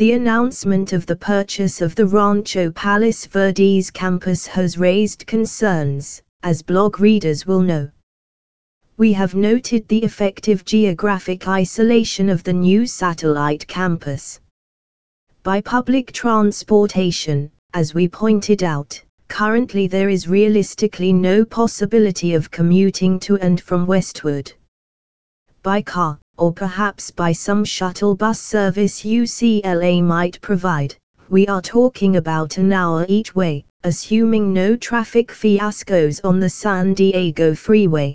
The announcement of the purchase of the Rancho Palos Verdes campus has raised concerns, as blog readers will know. We have noted the effective geographic isolation of the new satellite campus. By public transportation, as we pointed out, currently there is realistically no possibility of commuting to and from Westwood. By car, or perhaps by some shuttle bus service UCLA might provide, we are talking about an hour each way, assuming no traffic fiascos on the San Diego freeway.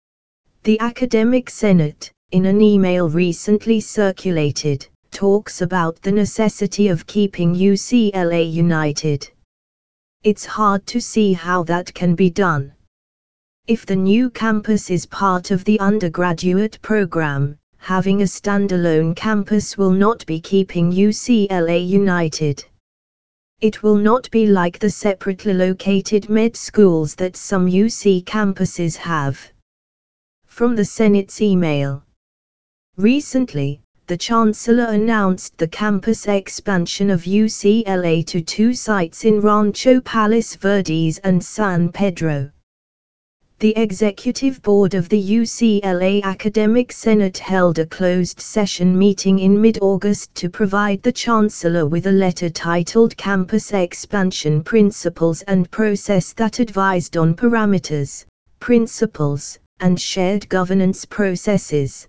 The Academic Senate, in an email recently circulated, talks about the necessity of keeping UCLA united. It's hard to see how that can be done. If the new campus is part of the undergraduate program, having a standalone campus will not be keeping UCLA united. It will not be like the separately located med schools that some UC campuses have. From the Senate's email. Recently, the Chancellor announced the campus expansion of UCLA to 2 sites in Rancho Palos Verdes and San Pedro. The Executive Board of the UCLA Academic Senate held a closed session meeting in mid-August to provide the Chancellor with a letter titled Campus Expansion Principles and Process that advised on parameters, principles, and shared governance processes.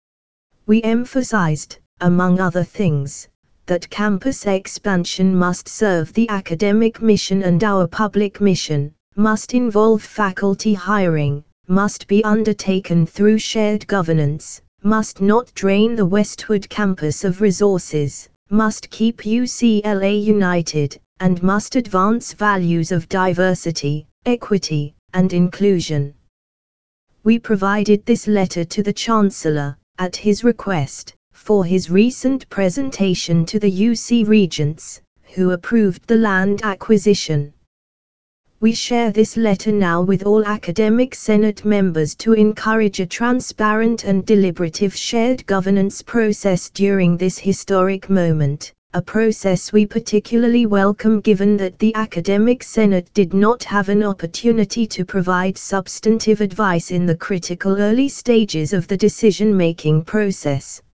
We emphasized, among other things, that campus expansion must serve the academic mission and our public mission, must involve faculty hiring, must be undertaken through shared governance, must not drain the Westwood campus of resources, must keep UCLA united, and must advance values of diversity, equity, and inclusion. We provided this letter to the Chancellor, at his request, for his recent presentation to the UC Regents, who approved the land acquisition. We share this letter now with all Academic Senate members to encourage a transparent and deliberative shared governance process during this historic moment, a process we particularly welcome given that the Academic Senate did not have an opportunity to provide substantive advice in the critical early stages of the decision-making process.